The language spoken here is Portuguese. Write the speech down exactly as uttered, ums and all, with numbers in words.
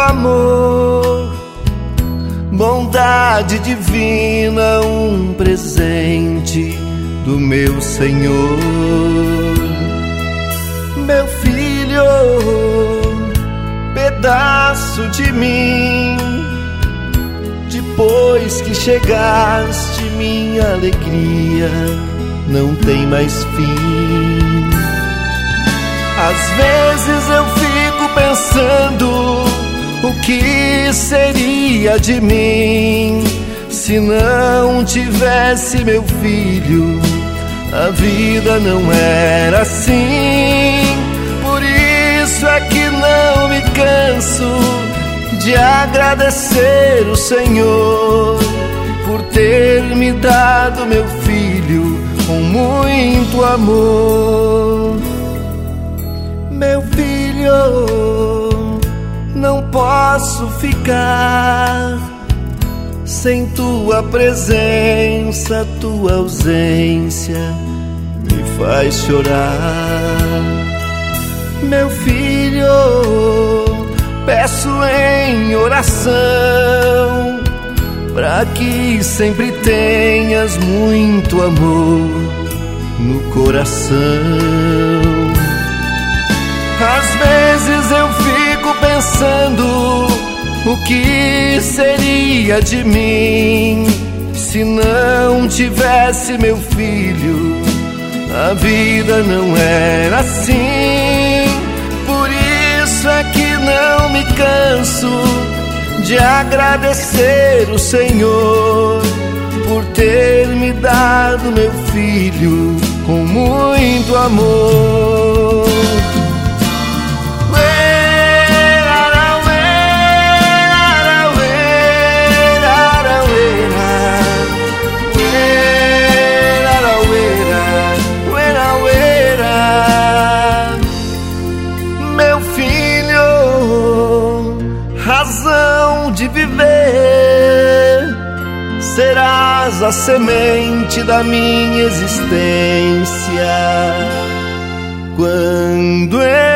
amor, bondade divina, um presente do meu Senhor. Meu filho, pedaço de mim, depois que chegaste, minha alegria não tem mais fim. Às vezes eu fico pensando o que seria de mim se não tivesse meu filho. A vida não era assim. Por isso é que não me canso de agradecer o Senhor por ter me dado meu filho com muito amor. Meu filho, não posso ficar sem tua presença, tua ausência me faz chorar. Meu filho, peço em oração para que sempre tenhas muito amor no coração. Às vezes eu fico pensando o que seria de mim se não tivesse meu filho. A vida não era assim. Por isso é que não me canso de agradecer o Senhor por ter me dado meu filho com muito amor. Razão de viver, serás a semente da minha existência. Quando eu